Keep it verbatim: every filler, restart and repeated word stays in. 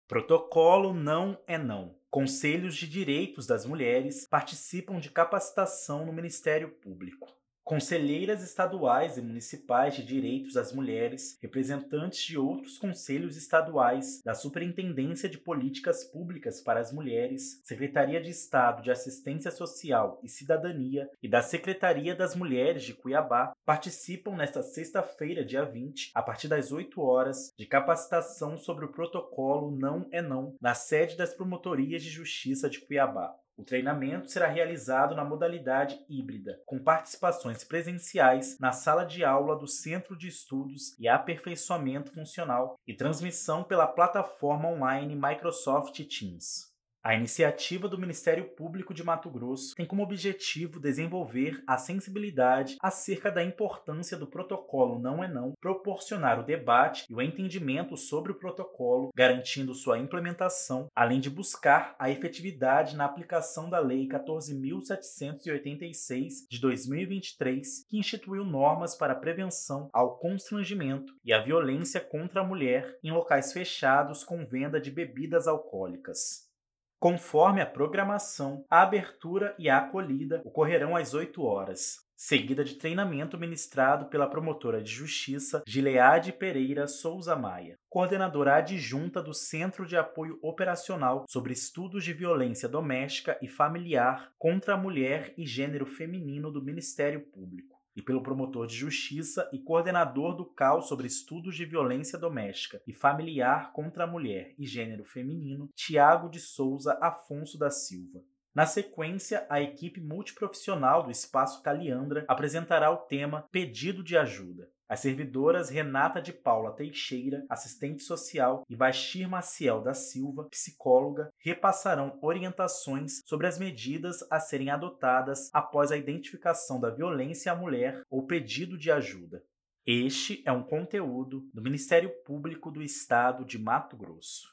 Protocolo não é não. Conselhos de Direitos das Mulheres participam de capacitação no Ministério Público. Conselheiras estaduais e municipais de direitos das mulheres, representantes de outros conselhos estaduais, da Superintendência de Políticas Públicas para as Mulheres, Secretaria de Estado de Assistência Social e Cidadania e da Secretaria das Mulheres de Cuiabá participam nesta sexta-feira, dia vinte, a partir das oito horas, de capacitação sobre o protocolo Não é Não, na sede das Promotorias de Justiça de Cuiabá. O treinamento será realizado na modalidade híbrida, com participações presenciais na sala de aula do Centro de Estudos e Aperfeiçoamento Funcional e transmissão pela plataforma online Microsoft Teams. A iniciativa do Ministério Público de Mato Grosso tem como objetivo desenvolver a sensibilidade acerca da importância do protocolo Não é Não, proporcionar o debate e o entendimento sobre o protocolo, garantindo sua implementação, além de buscar a efetividade na aplicação da Lei quatorze mil setecentos e oitenta e seis de dois mil e vinte e três, que instituiu normas para a prevenção ao constrangimento e à violência contra a mulher em locais fechados com venda de bebidas alcoólicas. Conforme a programação, a abertura e a acolhida ocorrerão às oito horas, seguida de treinamento ministrado pela promotora de justiça Gileade Pereira Souza Maia, coordenadora adjunta do Centro de Apoio Operacional sobre Estudos de Violência Doméstica e Familiar contra a Mulher e Gênero Feminino do Ministério Público, e pelo promotor de justiça e coordenador do C A U sobre estudos de violência doméstica e familiar contra a mulher e gênero feminino, Tiago de Souza Afonso da Silva. Na sequência, a equipe multiprofissional do Espaço Caliandra apresentará o tema Pedido de Ajuda. As servidoras Renata de Paula Teixeira, assistente social, e Bashir Maciel da Silva, psicóloga, repassarão orientações sobre as medidas a serem adotadas após a identificação da violência à mulher ou pedido de ajuda. Este é um conteúdo do Ministério Público do Estado de Mato Grosso.